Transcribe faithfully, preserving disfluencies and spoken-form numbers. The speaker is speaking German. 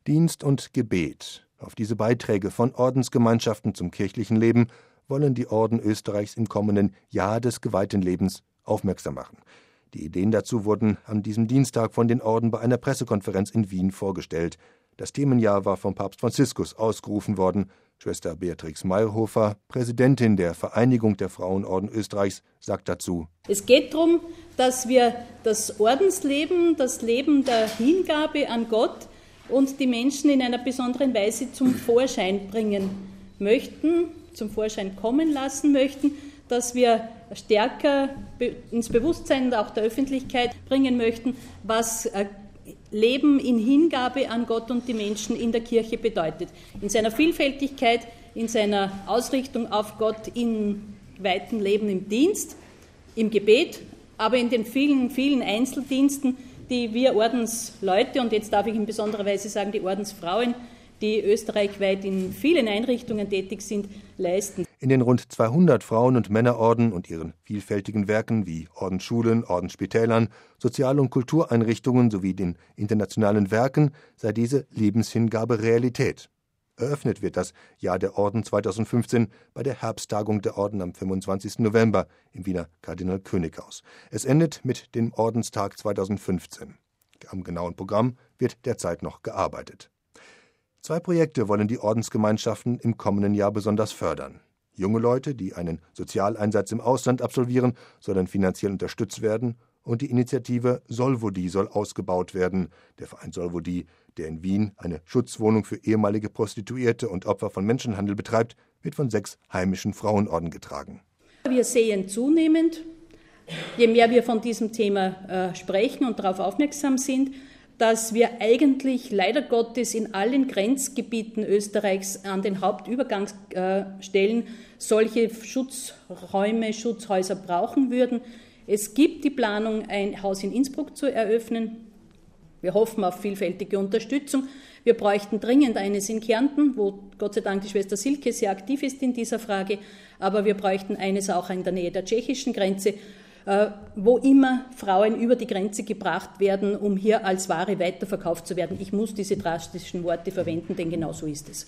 Dienst und Gebet. Auf diese Beiträge von Ordensgemeinschaften zum kirchlichen Leben wollen die Orden Österreichs im kommenden Jahr des geweihten Lebens aufmerksam machen. Die Ideen dazu wurden an diesem Dienstag von den Orden bei einer Pressekonferenz in Wien vorgestellt. Das Themenjahr war vom Papst Franziskus ausgerufen worden. Schwester Beatrix Mayerhofer, Präsidentin der Vereinigung der Frauenorden Österreichs, sagt dazu: Es geht darum, dass wir das Ordensleben, das Leben der Hingabe an Gott und die Menschen in einer besonderen Weise zum Vorschein bringen möchten, zum Vorschein kommen lassen möchten, dass wir stärker ins Bewusstsein auch der Öffentlichkeit bringen möchten, was Leben in Hingabe an Gott und die Menschen in der Kirche bedeutet. In seiner Vielfältigkeit, in seiner Ausrichtung auf Gott, im weiten Leben im Dienst, im Gebet, aber in den vielen, vielen Einzeldiensten, die wir Ordensleute, und jetzt darf ich in besonderer Weise sagen, die Ordensfrauen, die österreichweit in vielen Einrichtungen tätig sind, leisten. In den rund zweihundert Frauen- und Männerorden und ihren vielfältigen Werken wie Ordensschulen, Ordensspitälern, Sozial- und Kultureinrichtungen sowie den internationalen Werken sei diese Lebenshingabe Realität. Eröffnet wird das Jahr der Orden zweitausendfünfzehn bei der Herbsttagung der Orden am fünfundzwanzigsten November im Wiener Kardinal-König-Haus. Es endet mit dem Ordenstag zweitausendfünfzehn. Am genauen Programm wird derzeit noch gearbeitet. Zwei Projekte wollen die Ordensgemeinschaften im kommenden Jahr besonders fördern. Junge Leute, die einen Sozialeinsatz im Ausland absolvieren, sollen finanziell unterstützt werden, und die Initiative Solvodi soll ausgebaut werden. Der Verein Solvodi, der in Wien eine Schutzwohnung für ehemalige Prostituierte und Opfer von Menschenhandel betreibt, wird von sechs heimischen Frauenorden getragen. Wir sehen zunehmend, je mehr wir von diesem Thema äh, sprechen und darauf aufmerksam sind, dass wir eigentlich leider Gottes in allen Grenzgebieten Österreichs an den Hauptübergangsstellen solche Schutzräume, Schutzhäuser brauchen würden. Es gibt die Planung, ein Haus in Innsbruck zu eröffnen. Wir hoffen auf vielfältige Unterstützung. Wir bräuchten dringend eines in Kärnten, wo Gott sei Dank die Schwester Silke sehr aktiv ist in dieser Frage. Aber wir bräuchten eines auch in der Nähe der tschechischen Grenze, wo immer Frauen über die Grenze gebracht werden, um hier als Ware weiterverkauft zu werden. Ich muss diese drastischen Worte verwenden, denn genau so ist es.